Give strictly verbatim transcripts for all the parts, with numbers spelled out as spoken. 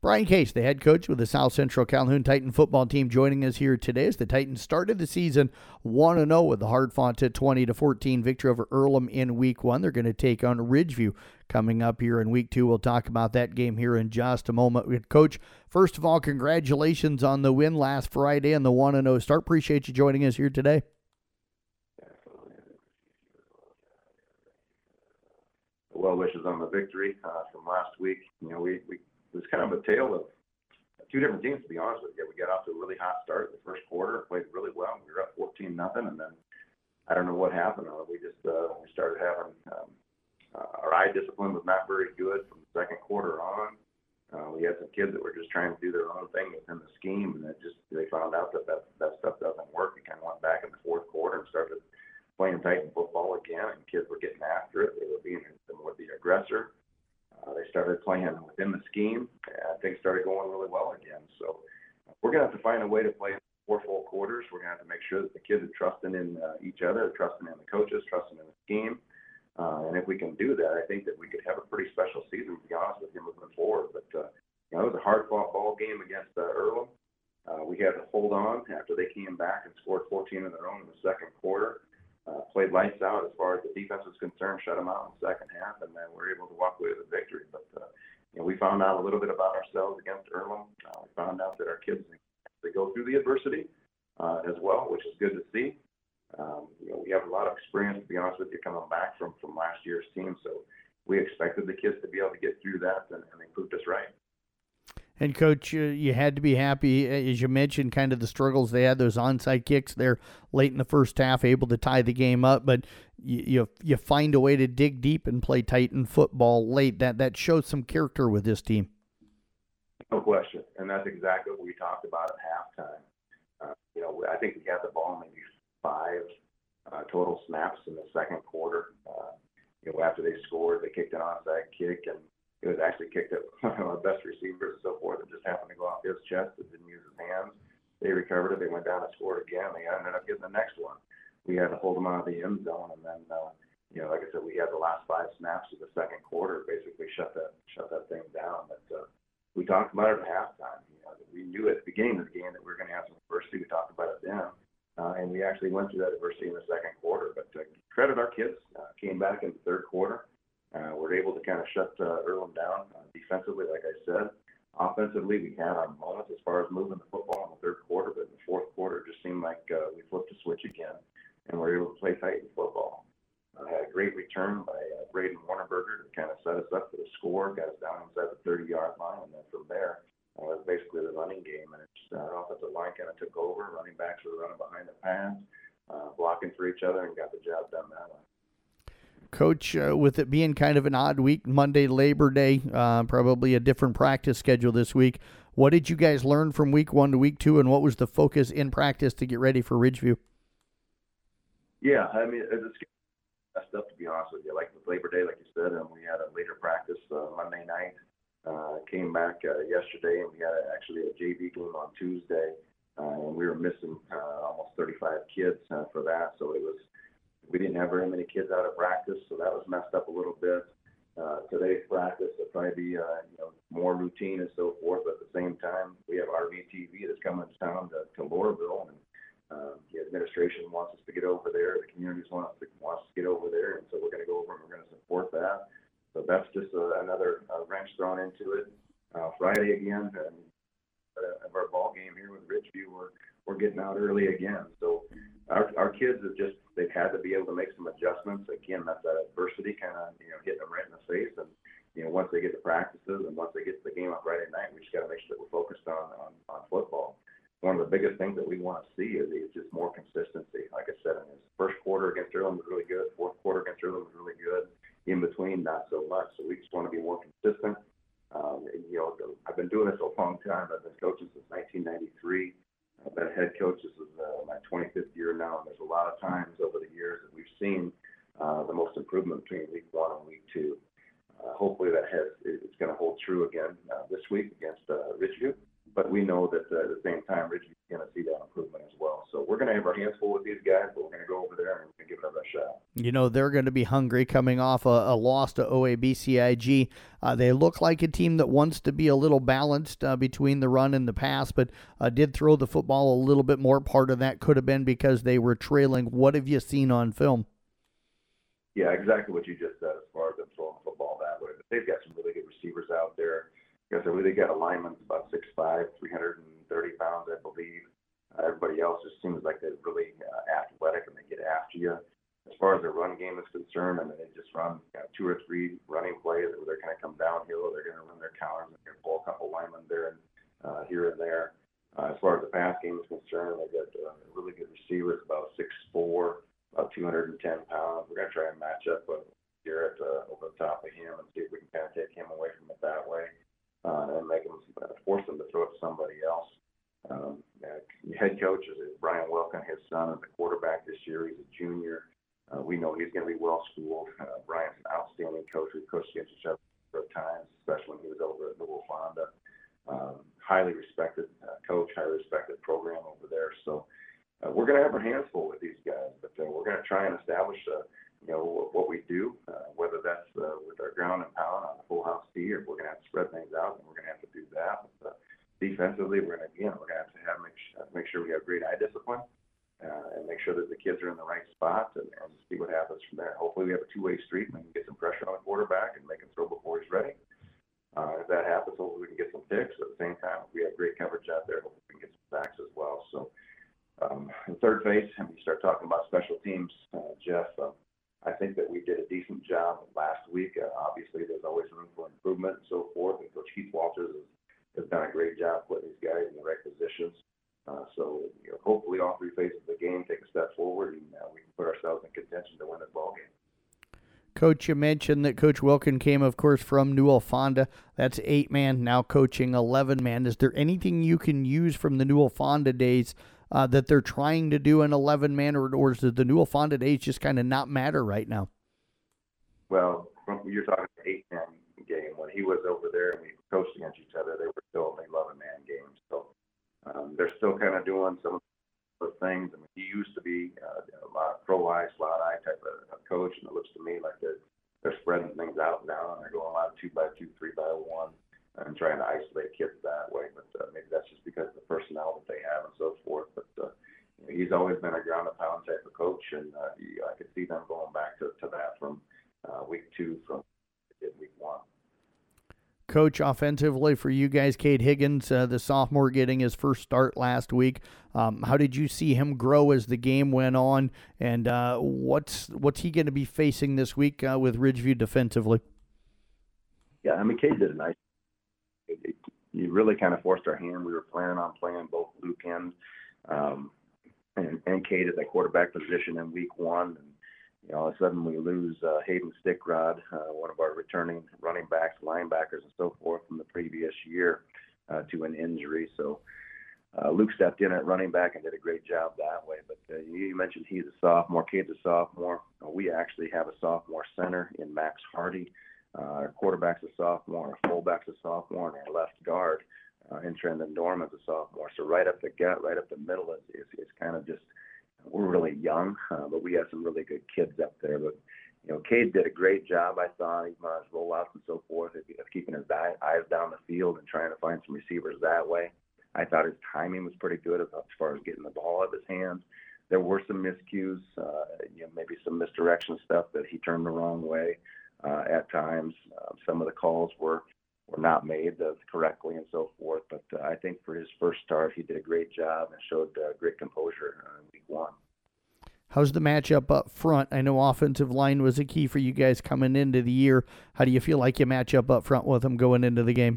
Brian Case, the head coach with the South Central Calhoun Titan football team, joining us here today as the Titans started the season one and oh with the hard-fought twenty to fourteen victory over Earlham in week one. They're going to take on Ridgeview coming up here in week two. We'll talk about that game here in just a moment. Coach, first of all, congratulations on the win last Friday and the one and oh start. Appreciate you joining us here today. Well wishes on the victory uh, from last week. You know, we, we it was kind of a tale of two different teams, to be honest with you. We got off to a really hot start in the first quarter, played really well. We were up fourteen nothing, and then I don't know what happened. Uh, we just uh, we started having um, uh, our eye discipline was not very good from the second quarter on. Uh, we had some kids that were just trying to do their own thing within the scheme, and it just they found out that that, that stuff doesn't work. We kind of went back in the fourth quarter and started playing Titan football again, and kids were getting after it. They were being more the aggressor. Uh, they started playing within the scheme, and things started going really well again. So uh, we're going to have to find a way to play four full quarters. We're going to have to make sure that the kids are trusting in uh, each other, trusting in the coaches, trusting in the scheme. Uh, and if we can do that, I think that we could have a pretty special season, to be honest with you, moving forward. But, uh, you know, it was a hard-fought ball game against uh, Earlham. Uh, we had to hold on after they came back and scored fourteen of their own in the second quarter. Uh, played lights out as far as the defense was concerned, shut them out in the second half, and then we were able to walk away with a victory. But, uh, you know, we found out a little bit about ourselves against Earlham. Uh, we found out that our kids, they go through the adversity uh, as well, which is good to see. Um, you know, we have a lot of experience, to be honest with you, coming back from, from last year's team. So we expected the kids to be able to get through that, and, and they proved us right. And, Coach, uh, you had to be happy, as you mentioned, kind of the struggles they had, those onside kicks there late in the first half, able to tie the game up. But you you, you find a way to dig deep and play Titan football late. That that shows some character with this team. No question. And that's exactly what we talked about at halftime. Uh, you know, I think we had the ball maybe five uh, total snaps in the second quarter. Uh, you know, after they scored, they kicked an onside kick, and it was actually kicked at one of our best receivers and so forth. It just happened to go off his chest. It didn't use his hands. They recovered it. They went down and scored again. They ended up getting the next one. We had to hold them out of the end zone. And then, uh, you know, like I said, we had the last five snaps of the second quarter basically shut that shut that thing down. But uh, we talked about it at halftime. You know, we knew at the beginning of the game that we were going to have some adversity. We talked about it then. Uh, and we actually went through that adversity in the second quarter. But uh, credit our kids. Uh, came back in the third quarter. Uh, we're able to kind of shut uh, Earlham down uh, defensively, like I said. Offensively, we had our moments as far as moving the football in the third quarter, but in the fourth quarter, it just seemed like uh, we flipped a switch again, and we were able to play Titan football. Uh, had a great return by uh, Braden Warnerberger to kind of set us up for the score, got us down inside the thirty-yard line, and then from there, uh, it was basically the running game, and it's, uh, our offensive line kind of took over. Running backs were running behind the pads, uh, blocking for each other, and got the job done that way. Coach, uh, with it being kind of an odd week, Monday, Labor Day, uh, probably a different practice schedule this week, what did you guys learn from week one to week two, and what was the focus in practice to get ready for Ridgeview? Yeah, I mean, it's messed up, to be honest with you. Like with Labor Day, like you said, and we had a later practice uh, Monday night. Uh, came back uh, yesterday, and we had a, actually a J V game on Tuesday, uh, and we were missing uh, almost thirty-five kids uh, for that, so it was we didn't have very many kids out of practice, so that was messed up a little bit. Uh, today's practice will probably be uh, you know, more routine and so forth, but at the same time, we have R V T V that's coming to town to, to Laurelville, and uh, the administration wants us to get over there. The communities want us to, want us to get over there, and so we're going to go over and we're going to support that. So that's just uh, another uh, wrench thrown into it. Uh, Friday again, and uh, of our ball game here with Ridgeview, we're, we're getting out early again. So our, our kids have just, they've had to be able to make some adjustments. Again, that's that adversity kind of, you know, hitting them right in the face. And, you know, once they get to practices and once they get to the game on Friday night, we just got to make sure that we're focused on, on, on football. One of the biggest things that we want to see is, is just more consistency. Like I said, in his first quarter against Earlham was really good. Fourth quarter against Earlham was really good. In between, not so much. So we just want to be more consistent. Um, and, you know, I've been doing this a long time. I've been coaching since nineteen ninety-three. I've been a head coach. This is uh, my twenty-fifth year now, and there's a lot of times over the years that we've seen uh, the most improvement between week one and week two. Uh, hopefully that has it's going to hold true again uh, this week against uh, Ridgeview. but we know that uh, at the same time, Ridgeview's going to see that improvement as well. So we're going to have our hands full with these guys, but we're going to go over there and we're going to give it our best shot. You know, they're going to be hungry coming off a, a loss to O A B C I G. Uh, they look like a team that wants to be a little balanced uh, between the run and the pass, but uh, did throw the football a little bit more. Part of that could have been because they were trailing. What have you seen on film? Yeah, exactly what you just said as far as them throwing the football that way. But they've got some really good receivers out there. Because they really got a lineman about six five, three hundred thirty pounds, I believe. Uh, everybody else just seems like they're really uh, athletic and they get after you. As far as their run game is concerned, I mean, they just run you know, two or three running plays where they're going to come downhill. They're going to run their counters. They're going to pull a couple linemen there and uh, here and there. Uh, as far as the pass game is concerned, they got uh, really good receivers, about six four, about two hundred ten pounds. We're going to try and match up with Garrett uh, over the top of him and see if we can kind of take him away from it that way. Uh, and make them uh, force them to throw it to somebody else. Um, uh, head coach is Brian Wilkin, his son, is the quarterback this year. He's a junior. Uh, we know he's going to be well schooled. Uh, Brian's an outstanding coach. We've coached against each other several times, especially when he was over at Newell Fonda. Um, highly respected uh, coach, highly respected program over there. So uh, we're going to have our hands full with these guys, but uh, we're going to try and establish a you know, what we do, uh, whether that's uh, with our ground and pound on a full house tee, or we're going to have to spread things out, and we're going to have to do that. But, uh, defensively, we're going to, again, we're going to have to have make, make sure we have great eye discipline uh, and make sure that the kids are in the right spot and, and see what happens from there. Hopefully we have a two-way street and we can get some pressure on the quarterback and make him throw before he's ready. Uh, if that happens, hopefully we can get some picks. At the same time, if we have great coverage out there, hopefully we can get some sacks as well. So um, in third phase, and we start talking about special teams, uh, Jeff, uh, I think that we did a decent job last week. Uh, obviously, there's always room for improvement and so forth. And Coach Keith Walters has, has done a great job putting these guys in the right positions. Uh, so, you know, hopefully, all three phases of the game take a step forward, and uh, we can put ourselves in contention to win this ball game. Coach, you mentioned that Coach Wilkin came, of course, from Newell Fonda. That's eight man, now coaching eleven man. Is there anything you can use from the Newell Fonda days Uh, that they're trying to do an eleven man, or, or does the Newell Fonda days just kind of not matter right now? Well, from, you're talking eight man game. When he was over there and we coached against each other, they were still eleven man games. So um, they're still kind of doing some of those things. I mean, he used to be uh, a lot of pro eye, slot eye type of, of coach, and it looks to me like they're, they're spreading things out now, and they're going a lot of two by two, three by one. And trying to isolate kids that way, but uh, maybe that's just because of the personnel that they have and so forth. But uh, you know, he's always been a ground and pound type of coach, and uh, he, I could see them going back to, to that from uh, week two from week one. Coach, offensively for you guys, Cade Higgins, uh, the sophomore, getting his first start last week. Um, how did you see him grow as the game went on, and uh, what's what's he going to be facing this week uh, with Ridgeview defensively? Yeah, I mean, Cade did a nice. It, it, you really kind of forced our hand. We were planning on playing both Luke and um, and, and Cade at that quarterback position in week one. And, you know, all of a sudden we lose uh, Hayden Stickrod, uh, one of our returning running backs, linebackers, and so forth from the previous year uh, to an injury. So uh, Luke stepped in at running back and did a great job that way. But uh, you mentioned he's a sophomore. Cade's a sophomore. Uh, we actually have a sophomore center in Max Hardy. Uh, our quarterback's a sophomore, our fullback's a sophomore, and our left guard uh, in Trendon Dorman's a sophomore. So right up the gut, right up the middle is, is, is kind of just, we're really young, uh, but we have some really good kids up there. But, you know, Cade did a great job, I thought, even on his rollouts and so forth, of, of keeping his eye, eyes down the field and trying to find some receivers that way. I thought his timing was pretty good as, as far as getting the ball out of his hands. There were some miscues, uh, you know, maybe some misdirection stuff that he turned the wrong way. Uh, at times, uh, some of the calls were, were not made uh, correctly and so forth. But uh, I think for his first start, he did a great job and showed uh, great composure uh, in week one. How's the matchup up front? I know offensive line was a key for you guys coming into the year. How do you feel like you match up up front with them going into the game?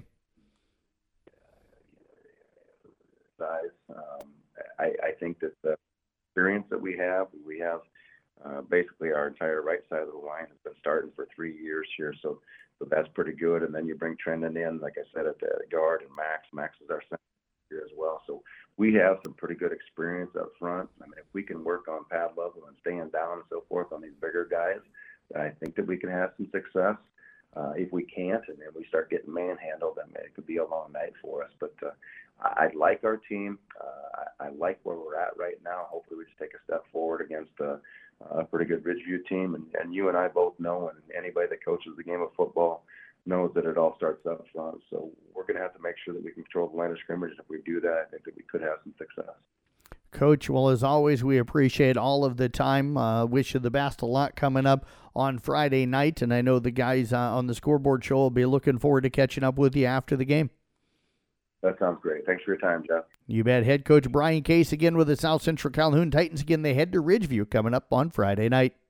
Size. Um, I, I think that the experience that we have, we have Uh, basically, our entire right side of the line has been starting for three years here, so so that's pretty good. And then you bring Trendon in, like I said, at the guard, and Max. Max is our center here as well. So we have some pretty good experience up front. I mean, if we can work on pad level and staying down and so forth on these bigger guys, I think that we can have some success. uh, if we can't, and then we start getting manhandled, then it could be a long night for us. But uh, I, I like our team. Uh, I, I like where we're at right now. Hopefully we just take a step forward against a, a pretty good Ridgeview team. And, and you and I both know, and anybody that coaches the game of football knows that it all starts up front. So we're going to have to make sure that we can control the line of scrimmage. If we do that, I think that we could have some success. Coach, well, as always, we appreciate all of the time. Uh, wish you the best of luck coming up on Friday night, and I know the guys uh, on the Scoreboard Show will be looking forward to catching up with you after the game. That sounds great. Thanks for your time, Jeff. You bet. Head coach Brian Case again with the South Central Calhoun Titans. Again, they head to Ridgeview coming up on Friday night.